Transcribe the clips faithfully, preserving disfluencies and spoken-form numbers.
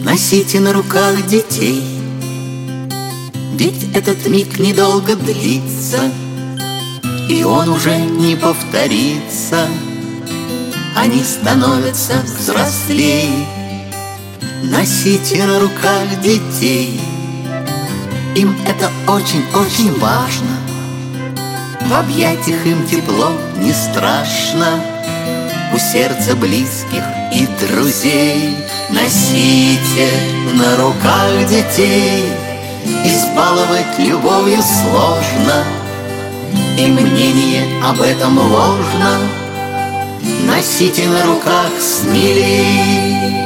Носите на руках детей, ведь этот миг недолго длится, и он уже не повторится. Они становятся взрослей. Носите на руках детей, им это очень-очень важно. В объятиях им тепло не страшно, у сердца близких и друзей. Носите на руках детей, избаловать любовью сложно, и мнение об этом ложно. Носите на руках смелей.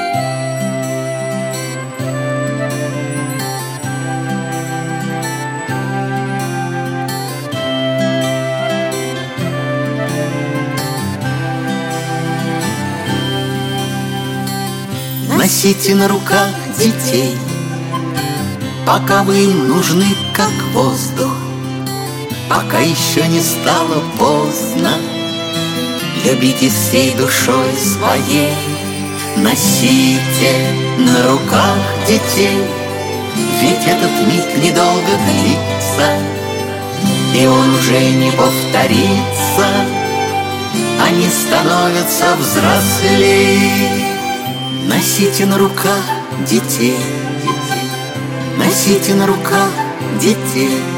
Носите на руках детей, пока вы им нужны, как воздух, пока еще не стало поздно. Любите всей душой своей. Носите на руках детей, ведь этот миг недолго длится, и он уже не повторится. Они становятся взрослей. Носите на руках детей, носите на руках детей.